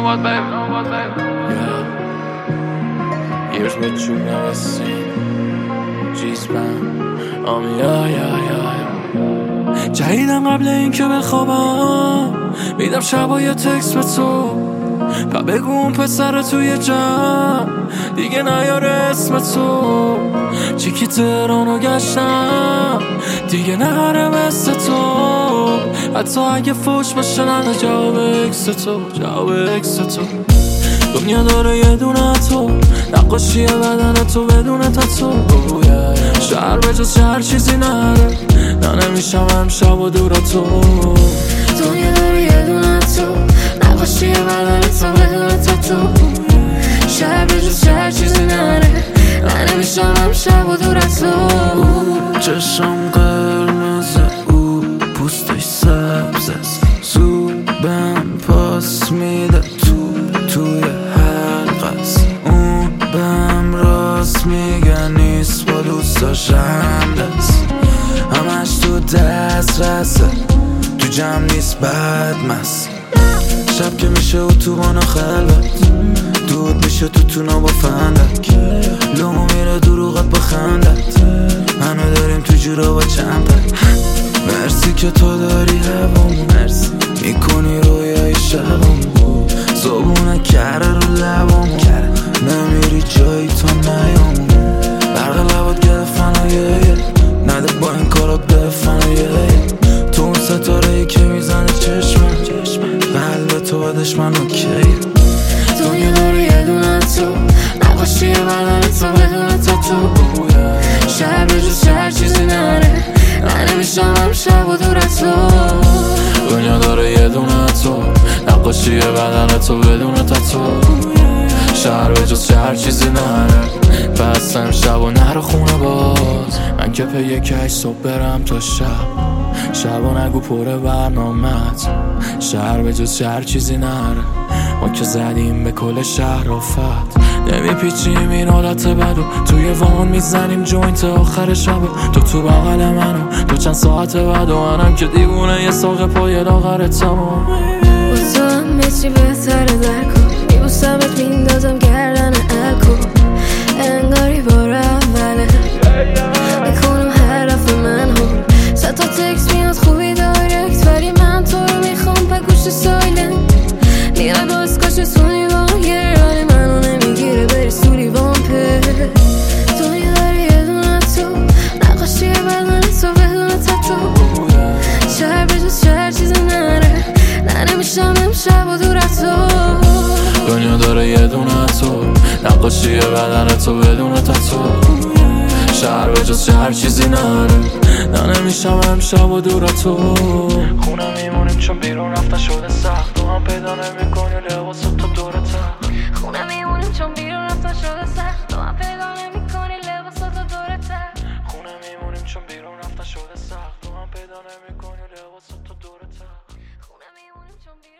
what, baby. Yeah. Years with you never seen. G-Span. جدیدن قبل این که بخوابم میدم شبا یه تکست به تو و بگو اون پسر توی جمع دیگه نیاره اسم تو. چیکی تهرانو گشتم دیگه نهاره مثل تو، حتی اگه فوش باشه نده جواب اکس تو. دنیا داره یه دونه تو، نقاشی بدن تو بدون تاتو. شهر به جز هر چیزی نره، نه نمیشم امشب و دور تو. دنیا داره یه دونه تو، نقاشی بدن تو بدون تاتو. شهر به جز هر چیزی نره، نه نمیشم امشب و دور تو. چشم قرمزه، او پوستش سبز است، زوبم پاس میده توی حلق است. اون بهم راست میگه نیست با دوستاش همدست، همش تو دست رسه تو جمع نیست بد مست. شب که میشه اتوبان خلوت، دود میشه تو تونا با فندک، لومو میره دروغت با خندت، منو داریم تو جورا با چند. مرسی که تو داری هوامو، مرسی میکنی رویای شبامو، زبونه کره رو لبامو، نمیری جایی تا نیامو. برق لبات گرفتن نده با این کارات بفن. تو اون ستاره‌ای که میزنه چشمم، قلب تو بدش من اوکیه. دنیا داره یه دونه تو، نقاشی بدن تو بدون تاتو. شهر به جز هر چیزی نره، نه نمیشم امشب و دور تو. دنیا داره یه دونه تو، نقاشی بدن تو بدون تاتو. شهر به جز هر چیزی نره، پس امشب و نره خونه باز. من که پی یکی صبح برم تا شب و نگو پره برنامت. شهر به جز هر چیزی نره، ما که زدیم به کل شهر آفت. نمیپیچیم این حالت بدو، توی وان میزنیم جوینت آخر شبو. تو بغل منو تو چند ساعت بعد و منم که دیوونه یه ساق پای لاغر تمام. با تو همه چی بهتره درکو، میبوسمت میندازم گردن الکو. انگاری بار اوله میکنم حرف من هم، صد تا تکس میاد خوبی دایرکت، ولی من تو رو میخوام به گوش سایلنت. میای باز کاش سونی واگر، ولی منو نمیگیره بری سوری وامپر. دنیا داره یه دونه تو، نقاشی بدن تو بدون تاتو. شهر به جز هر چیزی نره، نه نمیشم امشب و دور تو. دنیا داره یه دونه تو، نقاشی بدن تو بدون تاتو. شهر به جز هر چیزی نره، نه نمیشم امشب و دور تو. خونه میمونیم چون بیرون رفتن شده سخت، تو هم پیدا نمیکنی لباسات تا دور تخت. خونه میمونیم چون بیرون رفتن شده سخت، تو هم پیدا نمیکنی لباسات تا دور تخت. خونه میمونیم چون بیرون رفتن شده سخت، تو هم پیدا نمیکنی لباسات تا دور تخت. خونه میمونیم چون